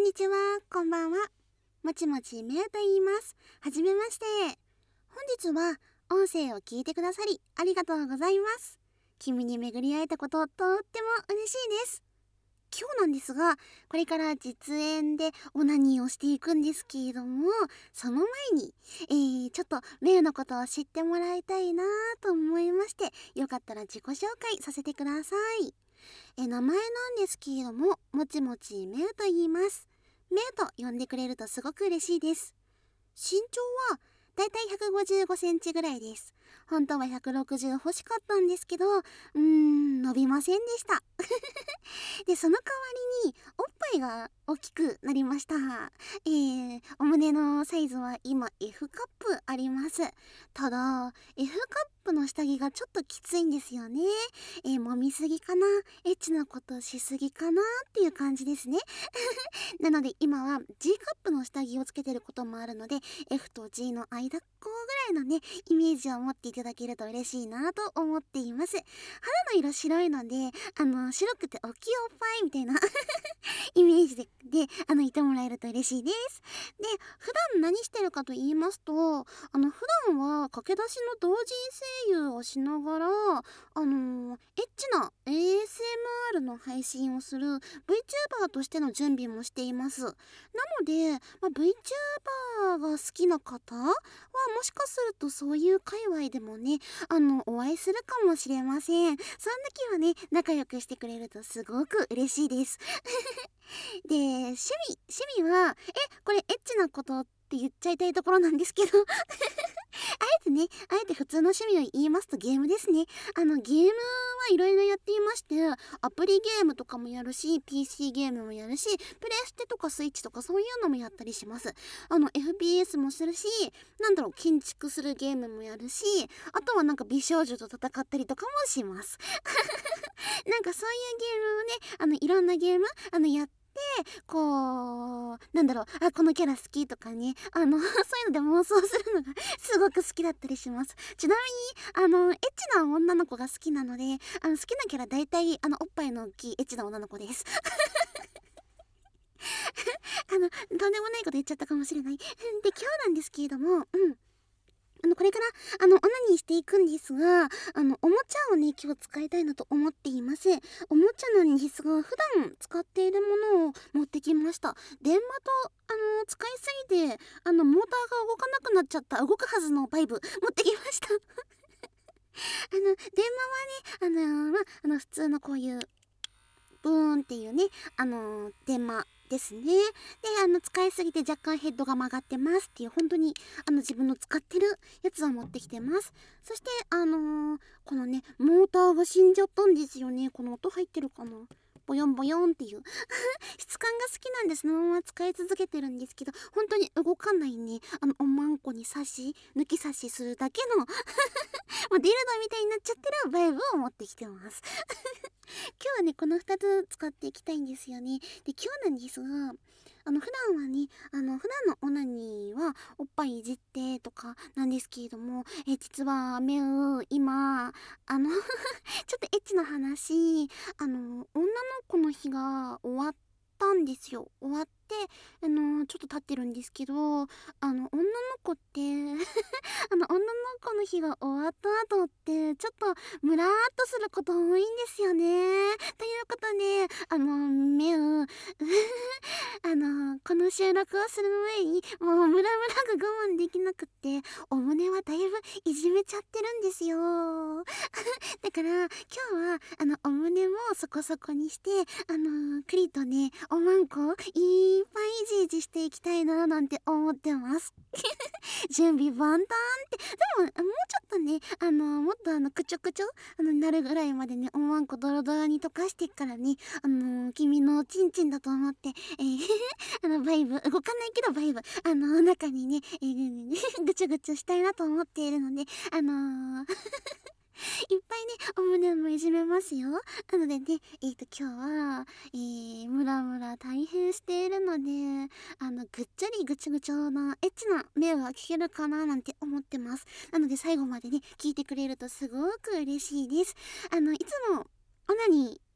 にちは、こんばんは。もちもちめうと言います。はじめまして。本日は音声を聞いてくださりありがとうございます。君に巡り会えたこととっても嬉しいです。今日なんですが、これから実演でオナニーをしていくんですけれども、その前に、ちょっとメウのことを知ってもらいたいなと思いまして、よかったら自己紹介させてください。名前なんですけれども、もちもちめうと言います。めうと呼んでくれるとすごく嬉しいです。身長はだいたい155センチぐらいです。本当は160欲しかったんですけど、伸びませんでした。で、その代わりにおっぱいが大きくなりました。お胸のサイズは今 F カップあります。ただ F カップの下着がちょっときついんですよね。揉みすぎかな、エッチなことしすぎかなっていう感じですね。なので今は G カップの下着をつけてることもあるので、 F と G の間っこぐらいのねイメージを持っていただけると嬉しいなと思っています。肌の色白いので、白くて大きいおっぱいみたいなイメージでいてもらえると嬉しいです。で、普段何してるかと言いますと、普段は駆け出しの同人声優をしながら、エッチな ASMR の配信をする VTuber としての準備もしています。なので、VTuber が好きな方はもしかするとそういう界隈でもね、お会いするかもしれません。そん時はね、仲良くしてくれるとすごく嬉しいです。で、趣味は、これエッチなことって言っちゃいたいところなんですけどあえて普通の趣味を言いますとゲームですね。ゲームはいろいろやっていまして、アプリゲームとかもやるし、PC ゲームもやるし、プレステとかスイッチとかそういうのもやったりします。FPS もするし、建築するゲームもやるし、あとは美少女と戦ったりとかもします。そういうゲームをね、いろんなゲーム、やって、このキャラ好きとかね、そういうので妄想するのがすごく好きだったりします。ちなみに、エッチな女の子が好きなので、好きなキャラ大体、おっぱいの大きいエッチな女の子です。とんでもないこと言っちゃったかもしれない。で、今日なんですけれども、これから、オナニーしていくんですが、おもちゃをね、今日使いたいなと思っています。おもちゃなんですが、普段使っているものを持ってきました。電話と、使いすぎて、モーターが動かなくなっちゃった、動くはずのバイブ、持ってきました。電話はね、普通のこういう、ブーンっていうね、電話ですね。で、使いすぎて若干ヘッドが曲がってますっていう、本当に、自分の使ってるやつを持ってきてます。そして、このね、モーターが死んじゃったんですよね。この音入ってるかな、ボヨンボヨンっていう質感が好きなんでそのまま使い続けてるんですけど、本当に動かないね、おまんこに抜き差しするだけのもうディルドみたいになっちゃってるバイブを持ってきてます今日はね、この2つ使っていきたいんですよね。で、今日なんですが、普段はね、普段のオナニーはおっぱいいじってとかなんですけれども、実は今、ちょっとエッチな話、女の子の日が終わったんですよ。終わって、ちょっと経ってるんですけど、女の子って女の子の日が終わった後ってちょっとムラーっとすること多いんですよね。ということで、目をこの収録をする前にもうムラムラが我慢できなくってお胸はだいぶいじめちゃってるんですよ。だから今日はお胸もそこそこにして、クリとねおまんこいっぱいいじいじしていきたいななんて思ってます準備万端って。でももうちょっとね、もっとくちょくちょなるぐらいまでねおまんこドロドロに溶かしてからね、君のチンチンだと思って、バイブ動かないけどバイブ中にね、ぐちょぐちょしたいなと思っているので、いっぱいねお胸もいじめますよ。なのでね、今日は、ムラムラ大変しているので、ぐっちゃりぐちょぐちょなエッチな目が聞けるかななんて思ってます。なので最後までね聞いてくれるとすごく嬉しいです。いつもオナニー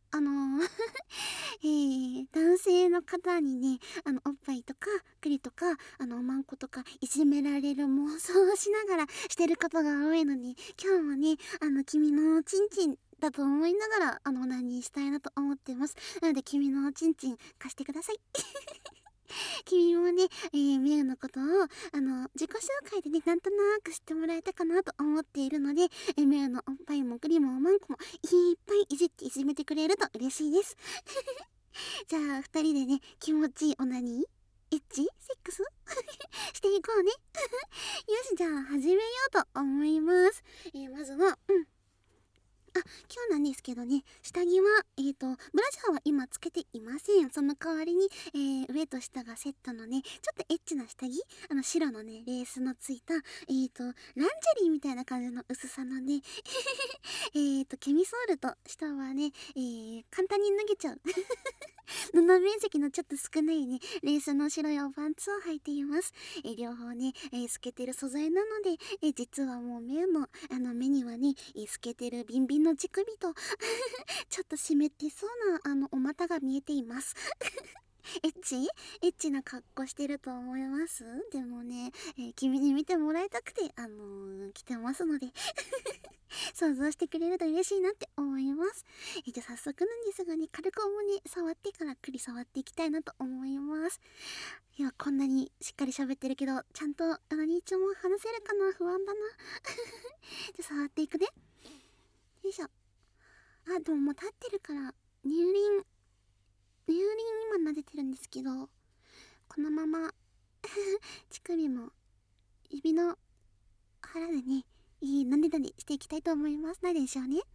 あのー男性の方にね、おっぱいとか栗とかおまんことかいじめられる妄想をしながらしてることが多いのに、今日はね、君のチンチンだと思いながらオナニーしたいなと思ってます。なので君のチンチン貸してください。君もね、ミュウのことを自己紹介でね、なんとなく知ってもらえたかなと思っているので、ミュウのおっぱいも栗もおまんこもいっぱいいじっていじめてくれると嬉しいです。じゃあ二人でね、気持ちいいオナニーエッチセックスしていこうね。よし、じゃあ始めようと思います。まずは今日なんですけどね、下着はブラジャーは今つけていません。その代わりに、上と下がセットのね、ちょっとエッチな下着、白のねレースのついたランジェリーみたいな感じの薄さのねケミソールと下はね、簡単に脱げちゃう布面積のちょっと少ないねレースの白いおパンツを履いています。両方ね、透けてる素材なので、実はもう目の目にはね、透けてるビンビンの乳首とちょっと湿ってそうなお股が見えています。エッチな格好してると思います。でもね、君に見てもらいたくて着てますので想像してくれると嬉しいなって思います。じゃあ早速なんですがね、軽くね触ってから触っていきたいなと思います。いや、こんなにしっかり喋ってるけど、ちゃんと何日も話せるかな、不安だな。じゃあ触っていくね。よいしょ。でももう立ってるから乳輪今撫でてるんですけど、このまま乳首も指の腹でね、なでなでしていきたいと思います。何でしょうね。ね、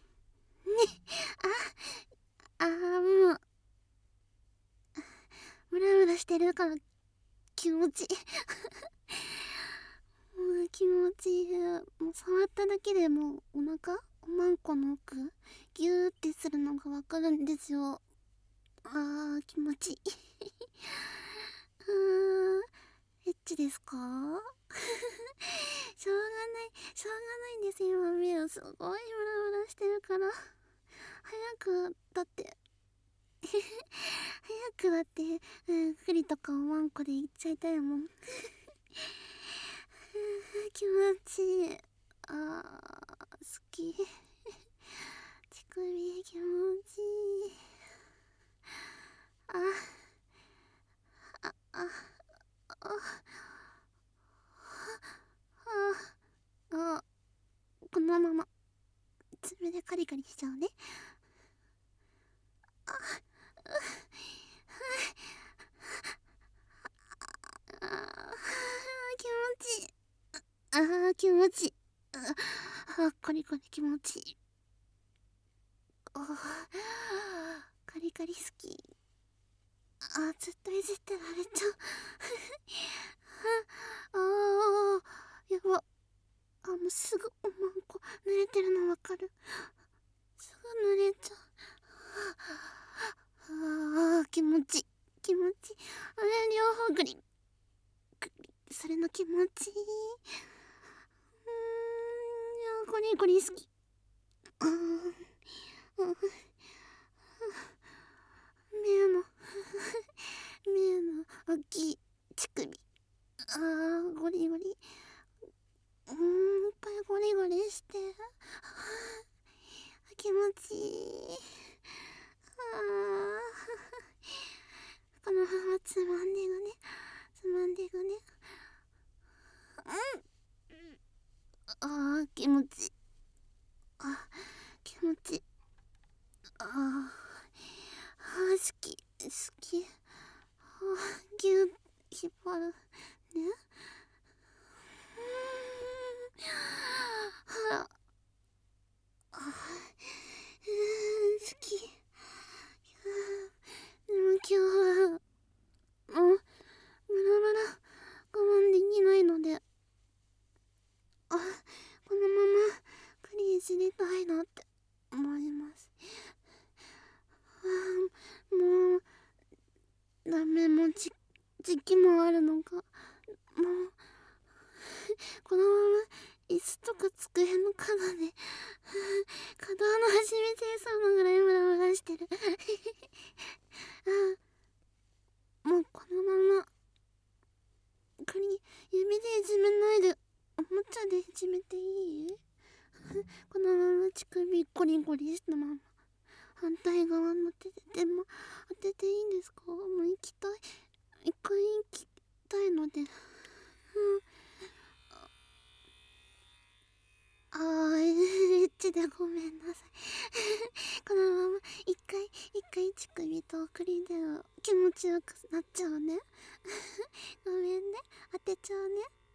もうムラムラしてるから気持ちいい。もう気持ちいい。もう触っただけでもうお腹おまんこの奥ギューってするのがわかるんですよ。気持ちいい。エッチですか？しょうがないんですよ。目をすごいムラムラしてるから。早くだって栗とかおまんこでいっちゃいたいもん。気持ちいい。好き。乳首気持ちいい。あああああこのまま爪でカリカリしちゃうね。気持ちいい。気持ちいい。カリカリ気持ちいい。カリカリ好き。ずっといじってられちゃう。やば。もうすぐおまんこ濡れてるのわかる。すぐ濡れちゃう。気持ちいい。気持ちいい。両方グリそれの気持ちいい。ゴリゴリ好き。目の大きい乳首。ゴリゴリ。いっぱいゴリゴリして。気持ちいい。このままつまんでがね。気持ちいい。気持ちいい。好き。ぎゅっ引っ張るね。好き。でも今日はもうムラムラ我慢できないので、このままクリージりたいなって思います。もうダメ、もう時期もあるのか。もうこのまま椅子とか机の角で可動の始めてそうなぐらいムラムラしてるもうこのまま指でいじめないでおもちゃでいじめていいこのまま乳首ゴリゴリしたまま反対側の手ででも当てていいんですか？もう行きたい、一回行きたいのでエッチでごめんなさいこのまま一回乳首と送りで気持ちよくなっちゃうねごめんね、当てちゃうね。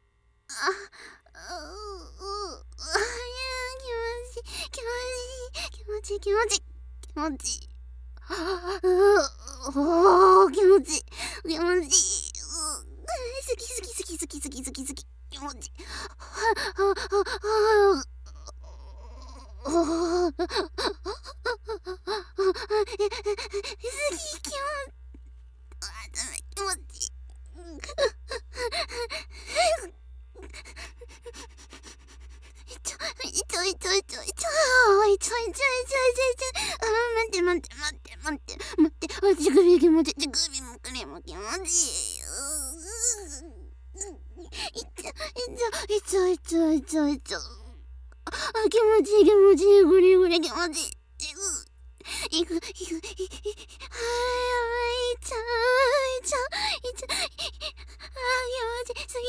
気持ちいい気持ちいい気持ちいい気持ちいい好き気持ちいい待って、乳首気持ちいい、乳首もくれも気持ちいい。気持ちいい、グリグリ気持ちいい。やばい、気持ちいい、す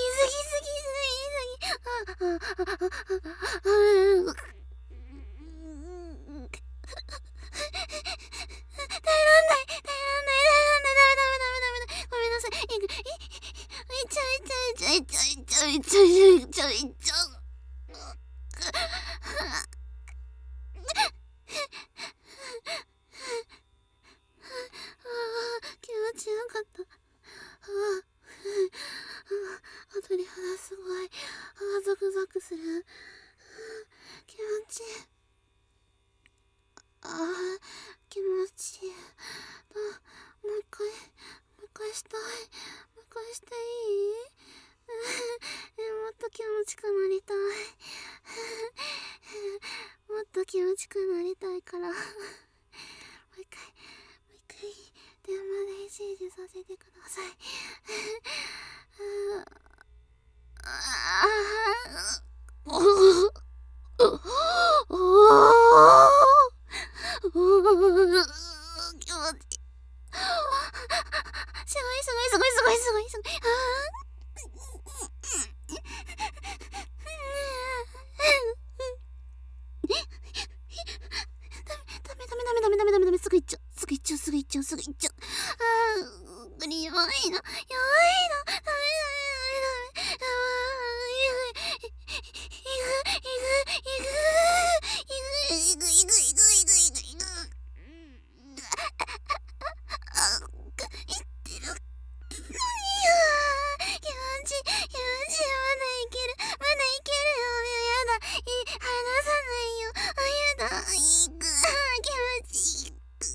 ぎ。耐えらんない、ダメごめんなさい。気持ちよかった。鳥肌すごい。ゾクゾクする。気持ちいい。気持ちいい。もう一回したい。もう一回していい？もっと気持ちくなりたい。もっと気持ちくなりたいから。もう一回、電話で一時させてください。気持ちいい。すごい。ダメ。すぐ行っちゃう。弱いの。ダメ。まだいけるよ。やだ。離さないよ。やだ。気持ちいい。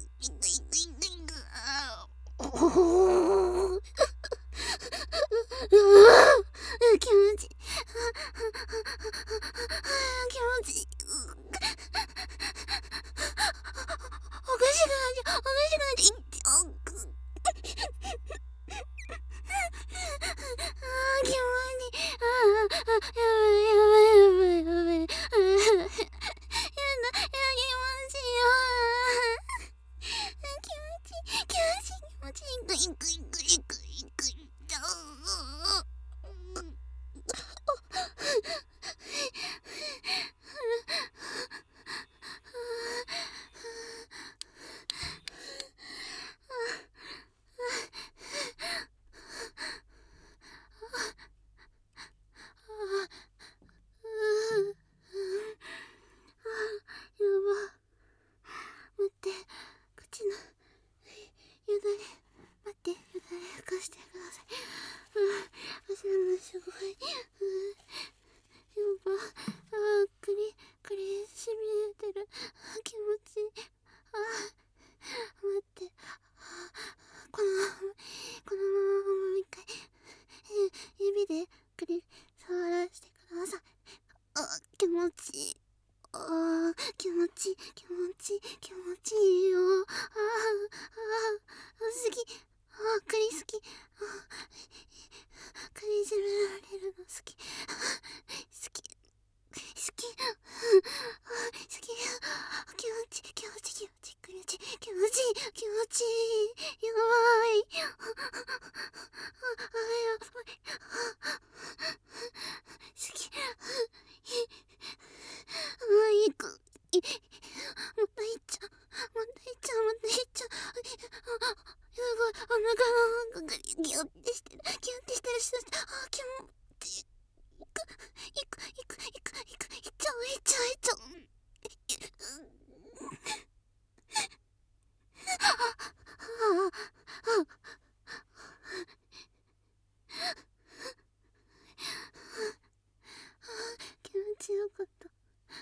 気持ちいい。おかしくなっちゃう。気持ちいい。やばい。やだ。気持ちいいよ。気持ちいい。よだれ拭かしてください。足のすごい。やば。首しびれてる。気持ちいい。待って。このままもう一回指で触らせてください。 ギュッてしてる、ギュッてしてるし、気持ちいいちょいちょいちょい。気持ちよかった。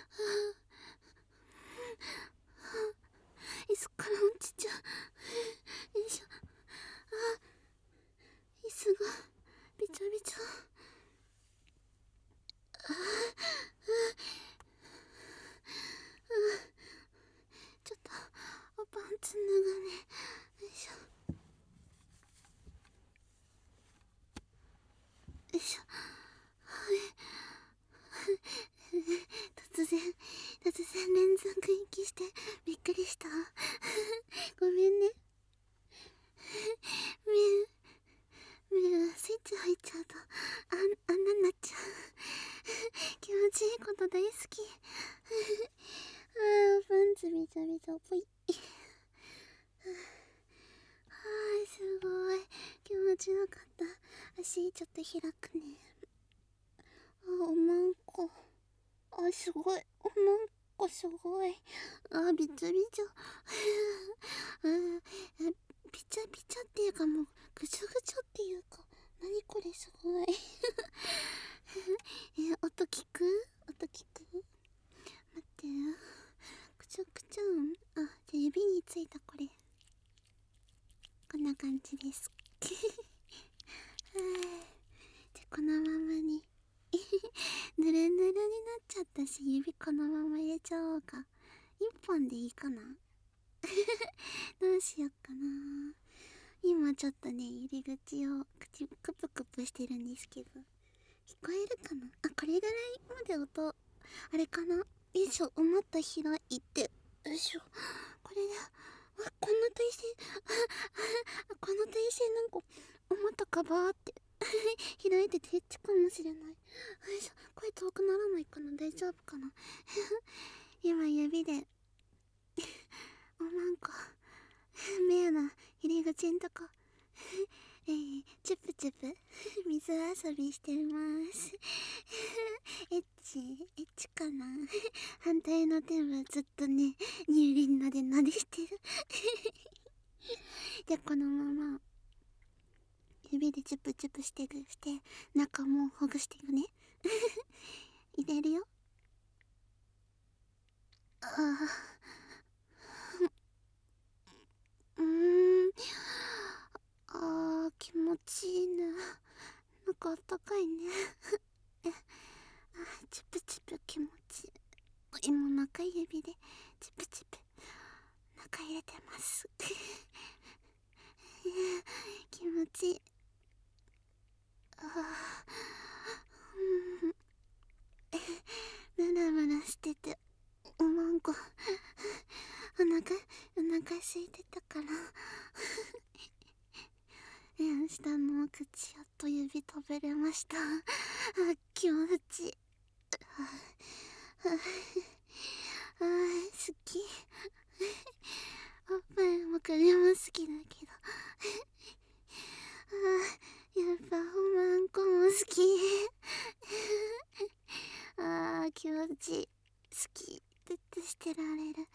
椅子から落ちちゃう。よいしょ。椅子がびちょびちょ。ちょっとパンツ脱がね。よいしょ。よいしょ。突然連続息してびっくりした。ごめんね。目がスイッチ入っちゃうとあんなになっちゃう。気持ちいいこと大好き。パンツびちょびちょぽい。すごい気持ちよかった。足ちょっと開くね。おまんこ。すごい。おまんこすごい。びちょびちょ。びちょびちょっていうかもうぐちょぐちょっていうか、何これすごい。音聞く？音聞く？待って。くちょくちょん。じゃあ指についたこれ。こんな感じです。じゃあこのままに。ぬるぬるになっちゃったし、指このまま入れちゃおうか。一本でいいかな。どうしよっかな。今ちょっとね、入り口を口クプクプしてるんですけど、聞こえるかな。これぐらいまで音、あれかな。よいしょ。思った開いて、よいしょ。これで、こんな体勢、この体勢なんか思ったかばーって開いててエッチかもしれない。よいしょ。声遠くならないかな。大丈夫かな。今指でおまんこ目の入り口んとこチュプチュプ水遊びしてます。エッチかな。反対の手はずっとね、乳輪ので撫でしてる。でこのまま指でチュプチュプして中もほぐしていくね。入れるよ。気持ちいいね。なんかあったかいね。チュプチュプ気持ちいい。今中指でチュプチュプ中入れてます。気持ちいい。ムラムラしてておまんこお腹空いてたから下の口やっと指食べれました。気持ちいい。好き。おっぱいもクリーム好きだけどやっぱおまんこも好き。気持ちいい。好き。ずっとしてられる。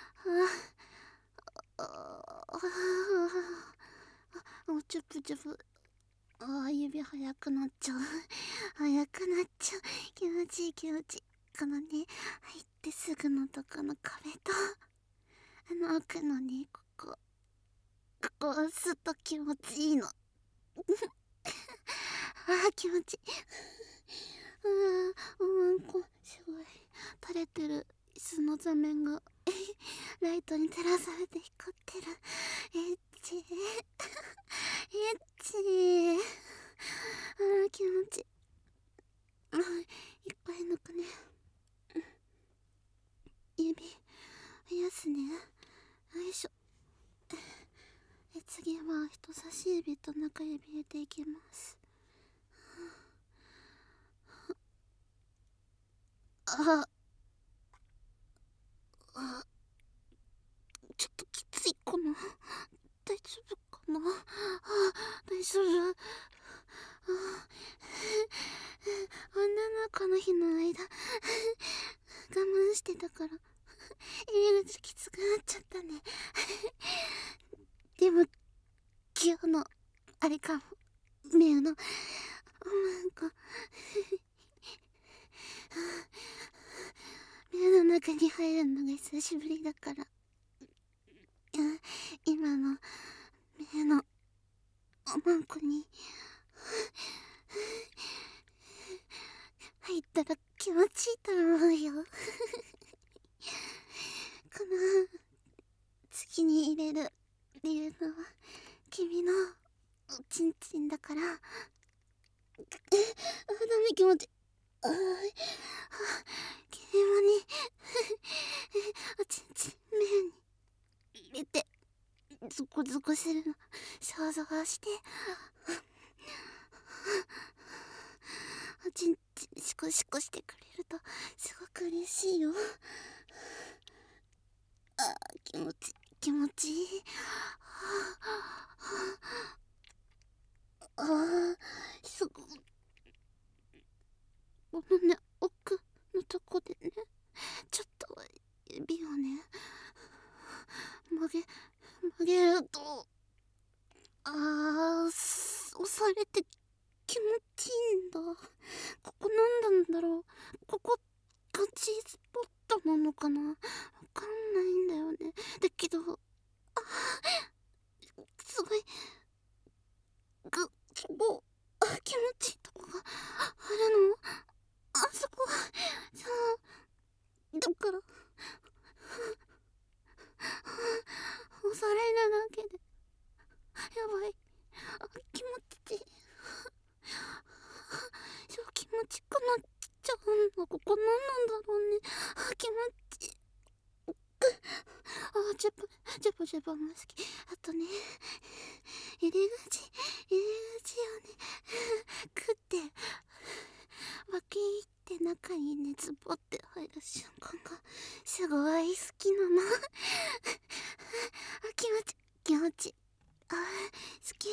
チュプチュプ。指早くなっちゃう。早くなっちゃう。気持ちいい気持ちいい。このね、入ってすぐのとこの壁と、奥のね、ここ押すと気持ちいいの。気持ちいい。おまんこ、すごい。垂れてる椅子の座面が、ライトに照らされて光ってる。エッチ。エッチ。気持ちいい。いっぱい抜くね。指、増やすね。よいしょ。次は人差し指と中指入れていきます。ちょっときついかな。大丈夫かの。大丈夫。女の子の日の間我慢してたから入り口きつくなっちゃったね。でも今日のあれかも、目のなんか目の中に入るのが久しぶりだから、今の目のおまんこに入ったら気持ちいいと思うよ。この次に入れるっていうのは君のおちんちんだから。ダメ、気持ち君もねおちんちん目に入れてゾコゾコするの想像して、おちんちんシコシコしてくれるとすごく嬉しいよ。気持ちいい。すごい。このね、奥のとこでね、ちょっと指をね曲げると押されて気持ちいいんだ。ここなんだろう。ここが G スポットなのかな、わかんないんだよね。だけどすごいそこ気持ちいいとこがあるの。あそこそうだから押されるだけでやばい。気持ちいい。そう気持ちくなっちゃうんだ。ここ何なんだろうね。気持ちいい。ジェボも好き。あとね、入り口をね食ってバキって中にねズボって入る瞬間がすごい好きなの。気持ち好き。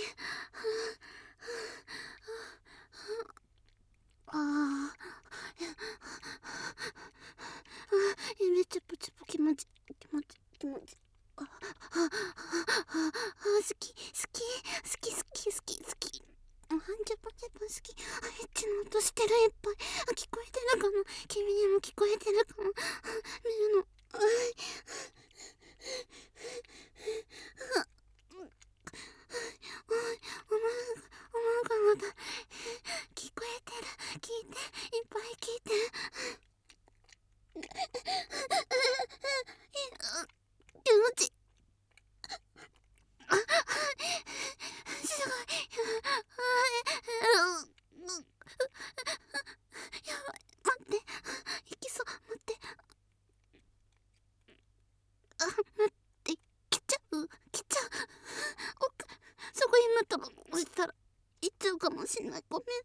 めっちゃプチポ気持ち好き。ジャポ好き。エッチな音してる。いっぱい聞こえてるかな。君にも聞こえてるかな。見るのおまんがまた聞こえてる。聞いて、いっぱい聞いて。気持ちすごい。やばい、待って、いきそう。待って、来ちゃう。奥そこ今タバコ押したら行っちゃうかもしんない。ごめん。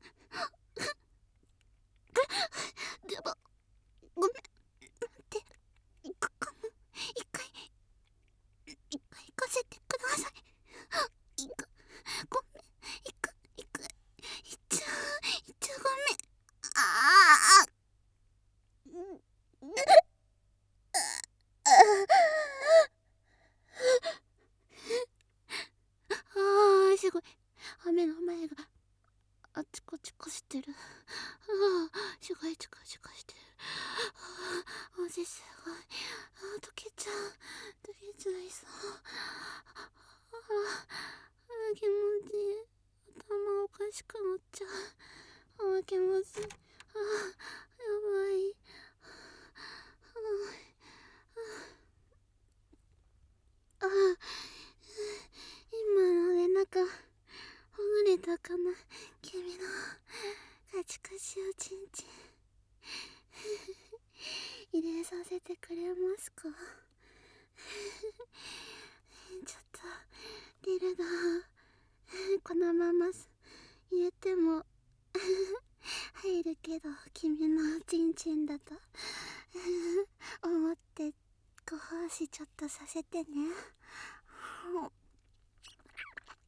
やば、ごめん。待って、行くかも。一回行かせてください。行く、ごめん。行く、行っちゃう、ごめん。すごい。雨の前がチコチコしてる。すごいチコチコしてる。足すごい。溶けちゃいそう。気持ちいい。頭おかしくなっちゃう。気持ちいい。やばい。今ので中ほぐれたかな。君のカチカチおちんちん入れさせてくれますか。ちょっとディルがこのまま入れても入るけど、君のおちんちんだと思ってご奉仕ちょっとさせてね。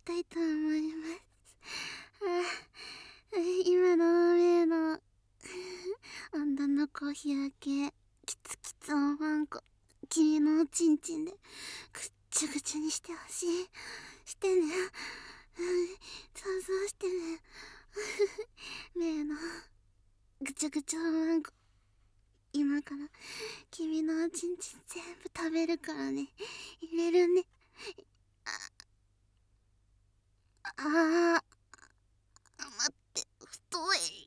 たいと思います。今の目の女の子日焼けキツキツおまんこ君のおちんちんでぐっちゃぐちゃにしてほしい。してね、想像してね。目のぐちゃぐちゃおまんこ今から君のおちんちん全部食べるからね。入れるね。待って、太い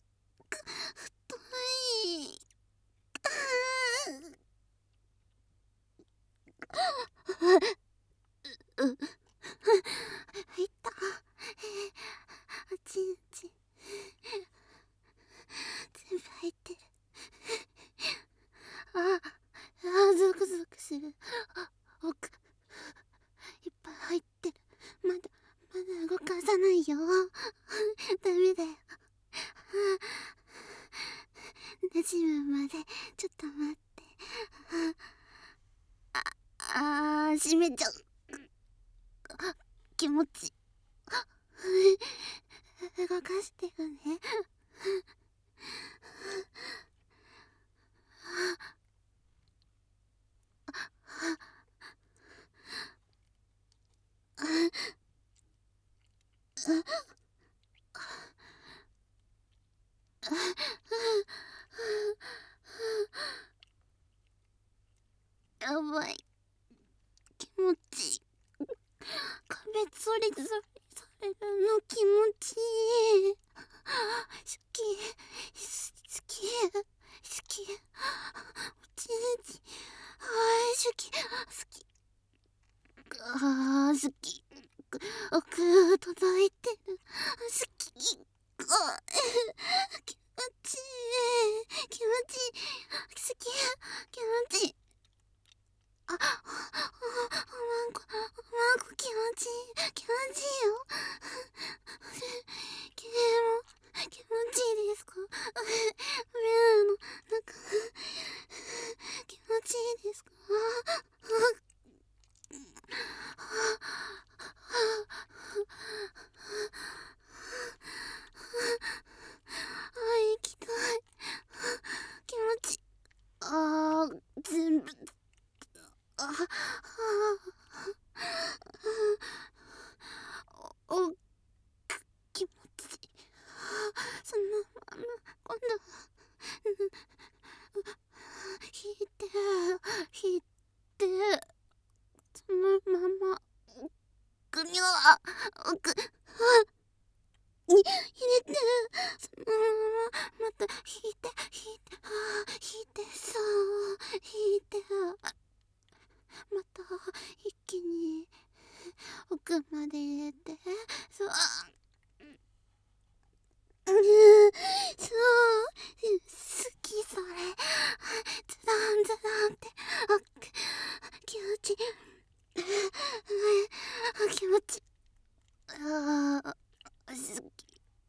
入った。おちんちん全部入ってる。ゾクゾクする。奥いっぱい入ってる。まだ動かさないよ。ダメだよ。馴染むまでちょっと待って。閉めちゃう。気持ち動かしてるね。やばい。気持ちいい。壁そりそりされるの気持ちいい。好き好きおちんちん好き好き奥届いてる。好き気持ちいい気持ちいい好き気持ちいい。おまんこ気持ちいい気持ちいいよ。君も気持ちいいですか？目の中気持ちいいですか？行きたい。気持ち全部気持ちいい。そのまま今度は引いてそのまま奥に奥に入れてそのまままた引いてそう引いてまた一気に奥まで入れてそうそう好きそれズドンって気持ち気持ち好き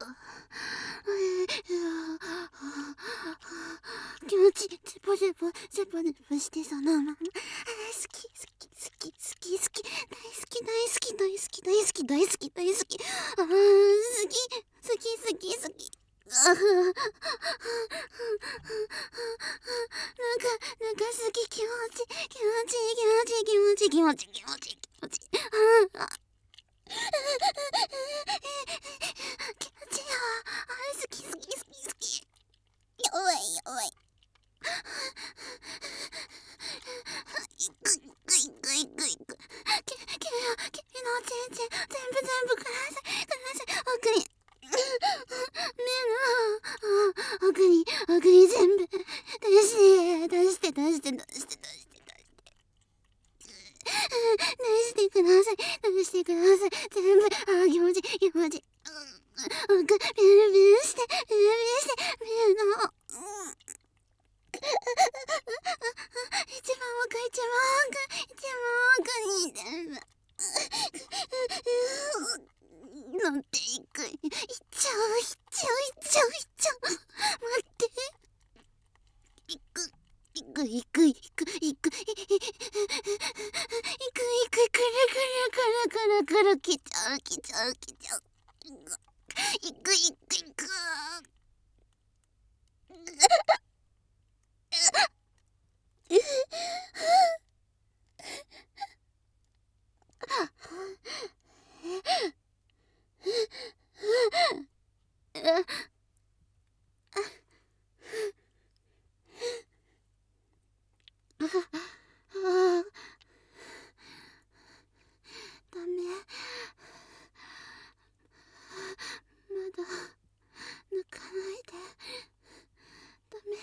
気持ちゼボゼボしてそのまま好き大好きなんか好き気持ちよ。好きやばい君のちんちん全部ください奥に目の奥に全部出してください全部気持ちビルして目の一番奥に全部乗っていっちゃう待って行くくるくる来ちゃう来ちゃう来ちゃう。いくいくいく。ダメ。まだ抜かないで。ダメ。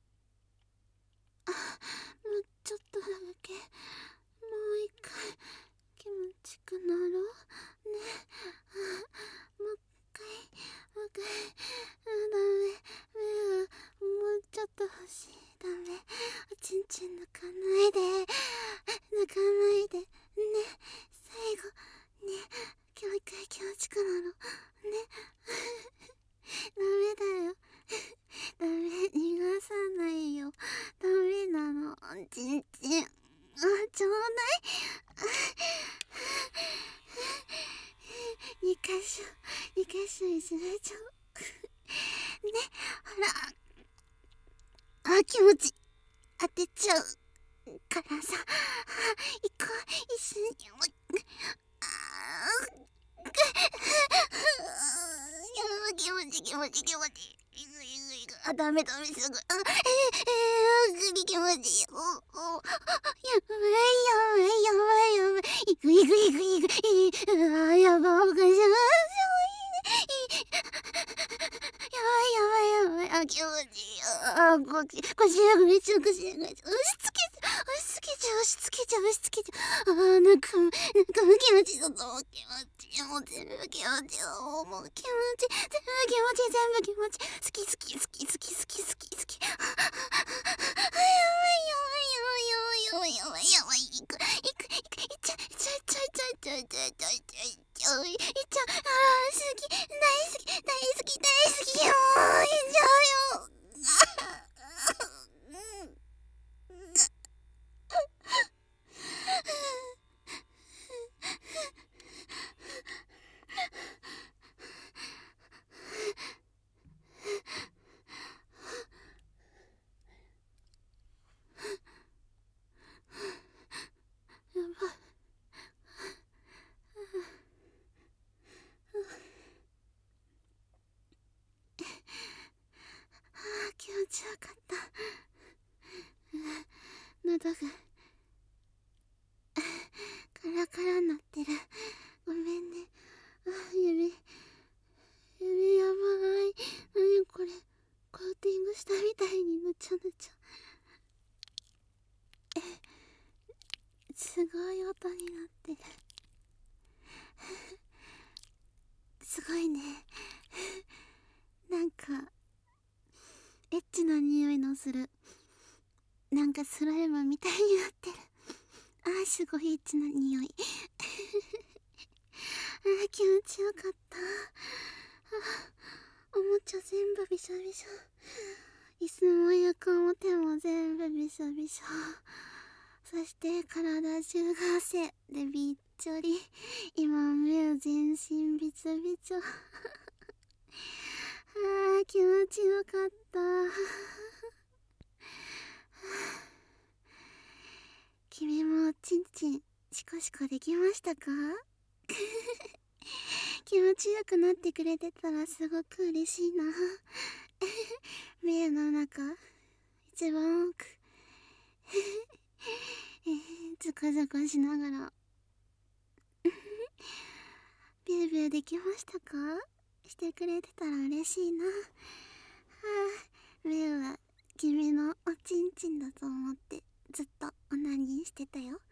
もうちょっとだけ。もう一回気持ちくなろうね。もう一回もう一回。ダメ。目がもうちょっと欲しい。ダメ。おちんちん抜かないで。抜かないでね。最後ね。今日一回気持ちくなろうね。ダメだよ。ダメ。逃がさないよ。ダメなの。ちんちん。ちょうだい。2箇所いじめちゃうね。ほら、気持ち当てちゃうからさ。行こう、一緒に。気持ちダメすぐ。気持ちいい。やばい。いく。やばい。おかしい。やばい。気持ちいい。腰がめっちゃ押し付けちゃう。なんか気持ちだぞ。もう全部気持ち。もう気持ち。全部気持ち。好き。やばい。いっちゃ。好き。大好きよ。いっちゃうよ。やばい。気持ちよかった。喉がカラカラになってる。ごめんね。指やばい。何これ。コーティングしたみたいにぬちゃ。すごい音になってる。すごいね。なんかエッチな匂いのする。なんかスライムみたいになってる。すごいエッチな匂い。気持ちよかった。おもちゃ全部びしょ。椅子も床も手も全部びしょ。そして体中が汗でびっちょり。今目を全身びちょ。気持ちよかった。君もちんシコシコできましたか？気持ちよくなってくれてたらすごく嬉しいな。目の中一番奥ズコしながらビューできましたか？してくれてたら嬉しいな。目は君のおちんちんだと思ってずっとオナニーしてたよ。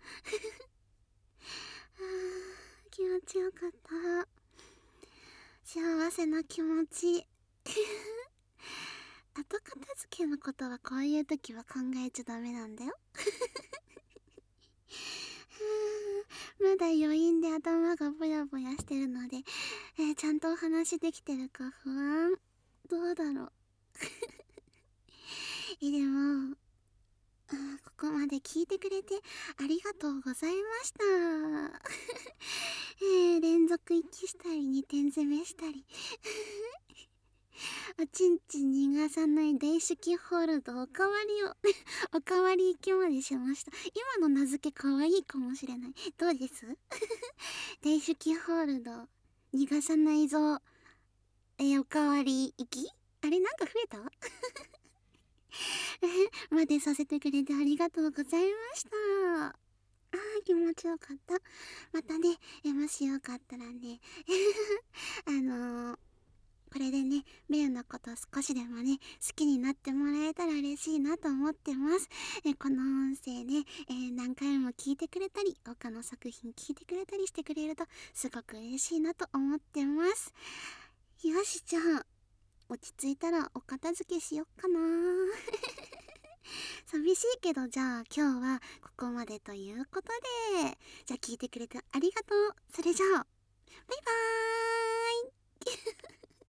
気持ちよかった。幸せな気持ち。後片付けのことはこういう時は考えちゃダメなんだよ。まだ余韻で頭がぼやぼやしてるので、ちゃんとお話できてるか不安。どうだろう。でもここまで聞いてくれてありがとうございました。 連続息したり2点攻めしたりおちんちん逃がさない大手記ホールドおかわりをおかわり行きまでしました。今の名付けかわいいかもしれない。どうです大手記ホールド逃がさないぞ。おかわり行きあれなんか増えたまでさせてくれてありがとうございました。気持ちよかった。またね、もしよかったらねこれでね、ベルのこと少しでもね、好きになってもらえたら嬉しいなと思ってます。この音声ね、何回も聞いてくれたり、他の作品聞いてくれたりしてくれると、すごく嬉しいなと思ってます。よし、じゃあ、落ち着いたらお片付けしよっかな寂しいけど、じゃあ今日はここまでということで、じゃあ聞いてくれてありがとう。それじゃあ、バイバーイ。